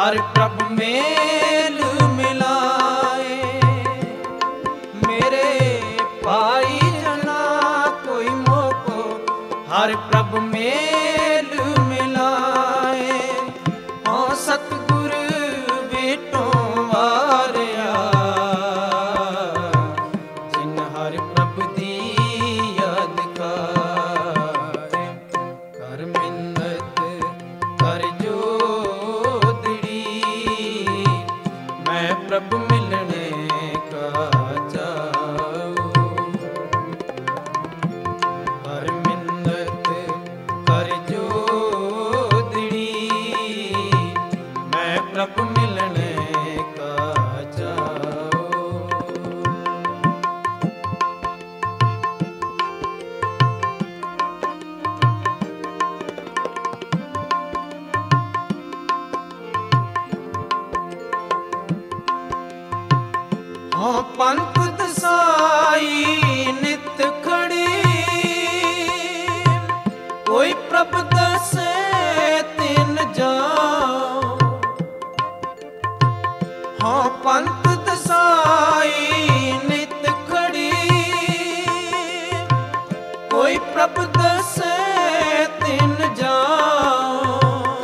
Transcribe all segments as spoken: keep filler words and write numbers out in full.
हर प्रभु mail मिलाए। मेरे भाई जना कोई मोको हर प्रभु मेल मिलाए। हाँ सतगुर बेटों वारिया जिन हर प्रभु दी याद करे। कर मिन्नत कर जोदड़ी मैं प्रभु मिलने का चाहूं। कर मिन्नत कर जोदड़ी मैं प्रभु मिलने का चाहूं। हाँ पंथ दसाई नित खड़ी कोई प्रभ दसे तिन जाओ। हाँ पंथ दसाई नित खड़ी कोई प्रभ दसे तिन जाओ।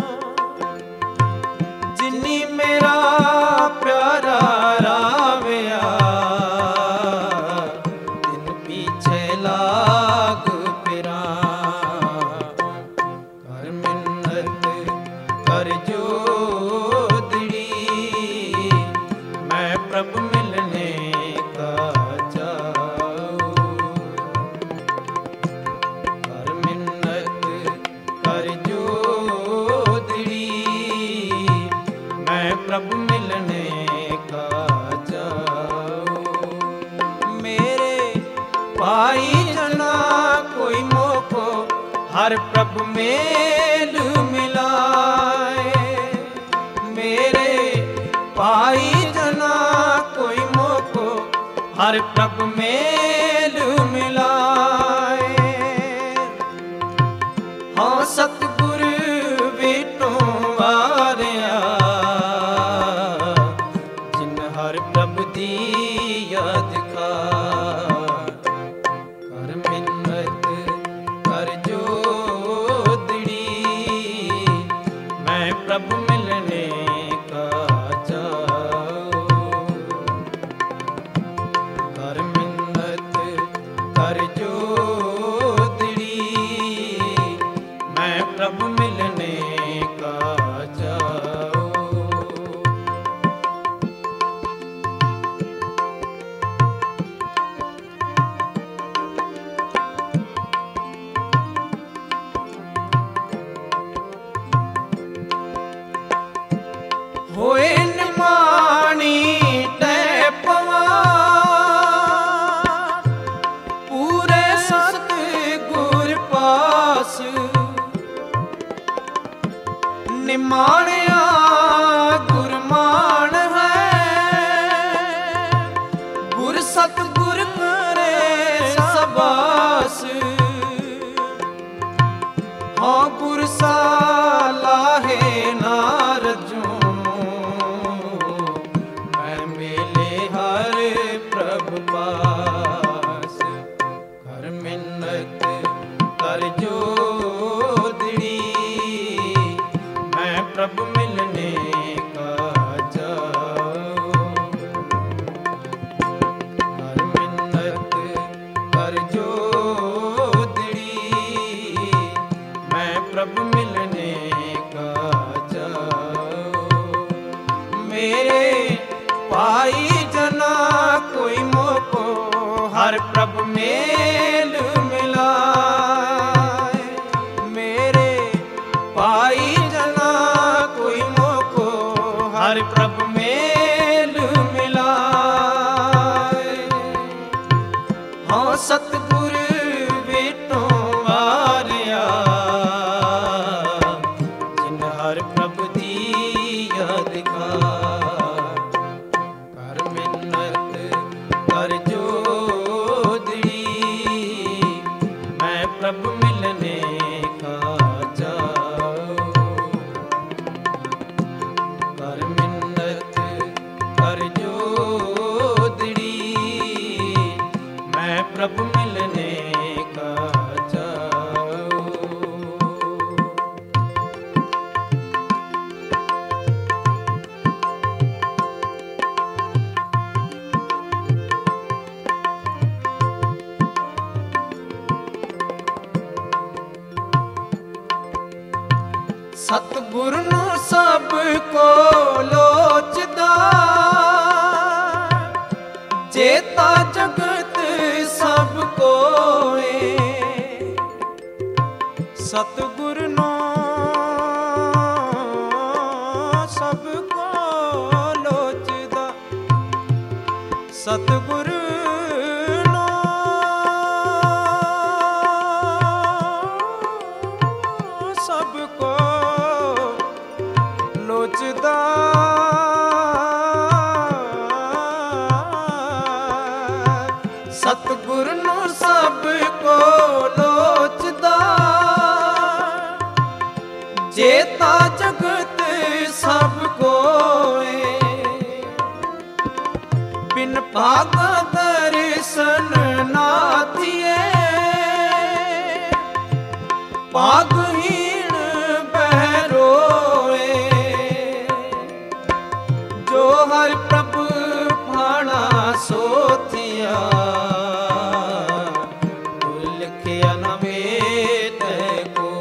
जिन्नी मेरा प्यारा रावया दिन पीछे लाग फिरा। कर मिन्नत कर जोदड़ी मैं प्रभु मिलने का चाहूं। कर मिन्नत कर जोदड़ी मैं प्रभु मिलने का चाहूं। मेरे भाई जना कोई मोको हर प्रभु मेल मिलाए। मेरे भाई जना कोई मोको हर प्रभु मेल मिलाए। हाँ सतगुर बेटों वारिया जिन हर प्रभु दी याद करे। कर मिन्नत कर जोदड़ी मैं प्रभु मिलने का चाहूं। कर मिन्नत कर जोदड़ी मैं प्रभु मिलने का चाहूं। होए निमाणी तै पवा पूरे सतगुर पास। निमाणिया गुरमान है गुर सतगुर करे सबास। हाँ गुर सालाहे नारजूं मैं मेले हर प्रभु पास। कर मिन्नत कर जोदड़ी मैं प्रभु मिलने का चाहूं। कर मिन्नत कर जोदड़ी मैं प्रभु मिलने का चाहूं। मेरे भाई जना कोई मोको हर प्रभु मेल मिलाए। मेरे भाई जना कोई मोको हर प्रभु मेल मिलाए। हाँ सतगुर बेटों वारिया जिन हर प्रभु दी याद करे। कर मिन्नत कर जोदड़ी मैं प्रभु मिलने का चाहूं। कर सब को लोचदा, जेता जगत सब कोए। सतगुर नो सब को लोचदा, सतगुर नो सब को लोचदा। सतगुर नो सब को लोचदा, जेता जगत सब कोए। बिन भागा दर्शन ना थिए, भागहीन बहरोए। जो हर प्रभु भाणा सो थिया, लिखिया न वेद को।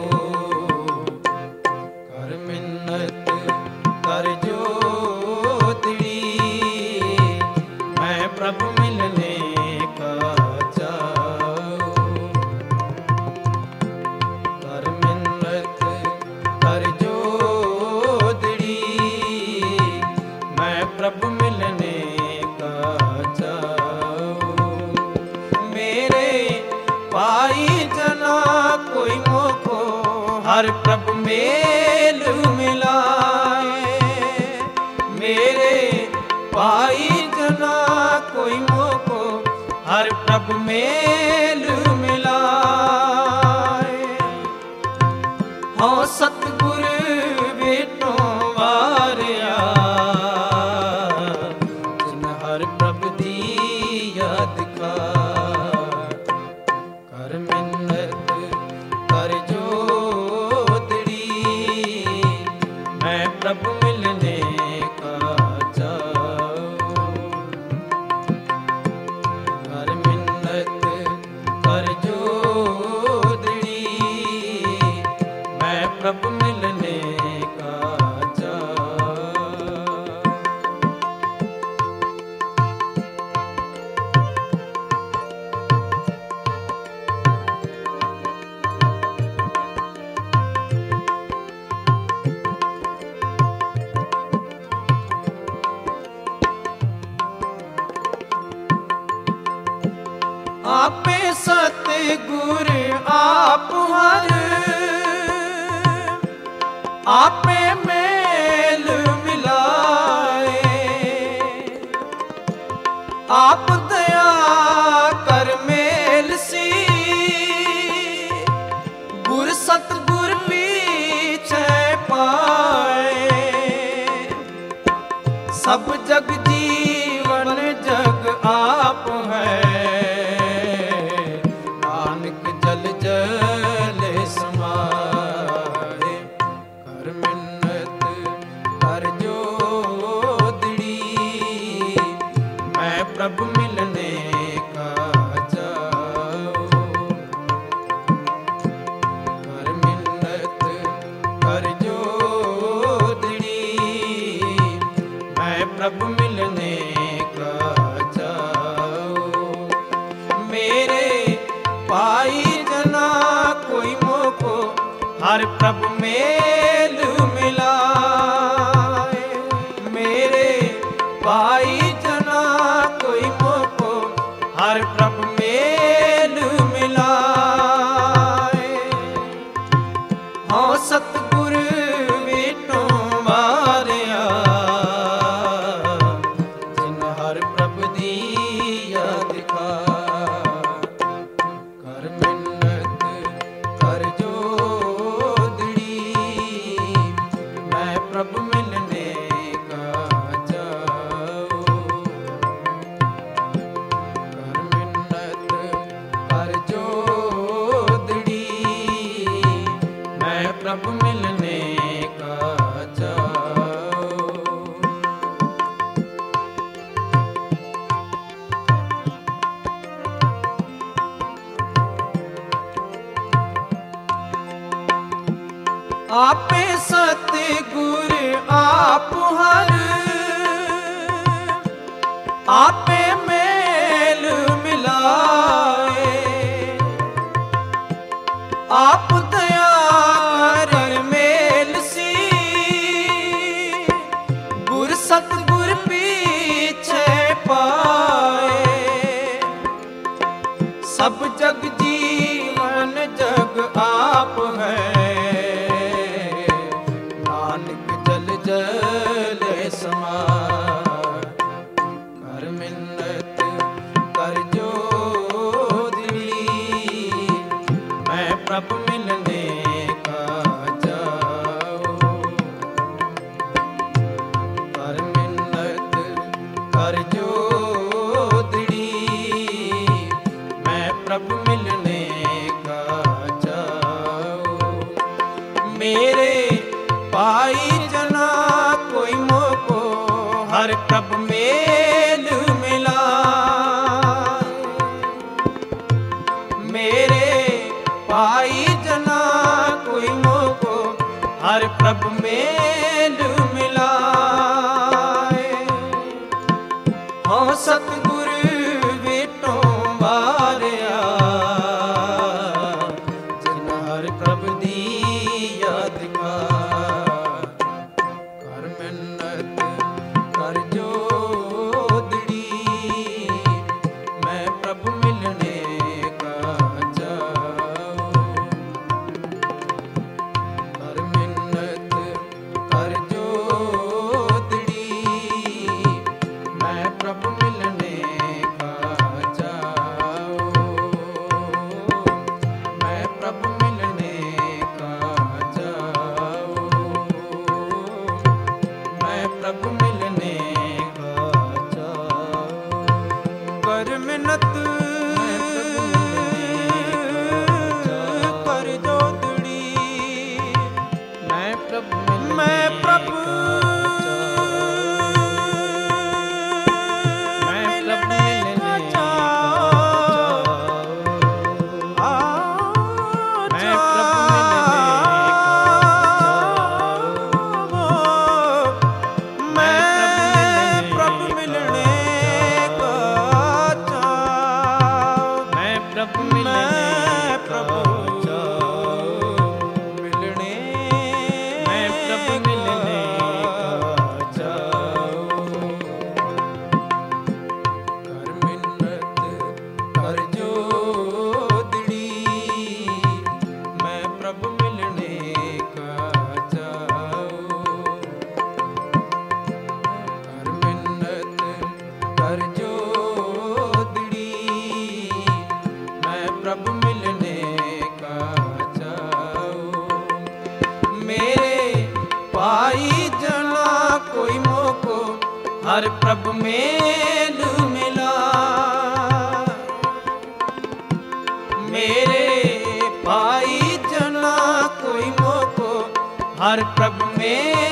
कर मिन्नत कर जोतड़ी, मैं प्रभु मिलने का जाऊं। कर मिन्नत कर जोतड़ी, मैं प्रभु मिलने का जाऊं। मेरे पाई जना कोई मोको, हर प्रभु मेल मिलाए। मेरे पाई जना कोई मोको, हर प्रभु मेल मिलाए। हाँ सतगुर बेटो वारिया, जिन हर प्रभु दी याद का। कर मिन्नत कर जोतड़ी, मैं प्रभु मिलने का जाऊं। कर मिन्नत कर जोतड़ी, मैं प्रभु मिलने का जाऊं। आपे सतगुर आप हर, आपे मेल मिलाए। आप दया कर मेल सी, गुर सतगुर पीछे पाए। सब जग जीवन जग आप है, जल जल समाए। कर मिन्नत कर जोतड़ी, मैं प्रभु मिलने का जाऊं। कर मिन्नत कर जोतड़ी, मैं प्रभु मिलने का जाऊं। मेरे पाई जना कोई मोको, हर प्रभु मेल मिलाए। मेरे पाई जना कोई मोको, हर प्रभु मेल मिलाए। हाँ सतगुर बेटो वारिया, जिन हर प्रभु दी याद का। कर मिन्नत कर जोतड़ी, मैं प्रभु मिलने का जाऊं। कर मिन्नत कर जोतड़ी, मैं प्रभु मिलने का जाऊं। आपे सतगुर नानक जल जल समाए। कर मिन्नत कर जोदड़ी, मैं प्रभु मिलने का जाऊं। कर मिन्नत कर जोदड़ी, मैं प्रभु मिलने का जाऊं। मेरे पाई जना कोई मोको हर प्रभु मेल मिला। मेरे पाई जना कोई मोको हर प्रभु मेल मिला। हो सतगुरु बेटों वारिया, जिन हर प्रभु दी याद का। कर मिन्नत कर जोदड़ी, मैं प्रभु मिलने का जाऊं। कर मिन्नत कर जोदड़ी, मैं प्रभु मिलने का जाऊं। मैं प्रभु मिलने का जाऊं। मैं प्रभु मिलने का जाऊं। कर मिन्नत कर जोदड़ी, मैं प्रभु मैं प्रभु प्रभु मिलने का जाऊं। मेरे पाई जना कोई मोको हर प्रभु मेल मिला। मेरे पाई जना कोई मोको हर प्रभु मेल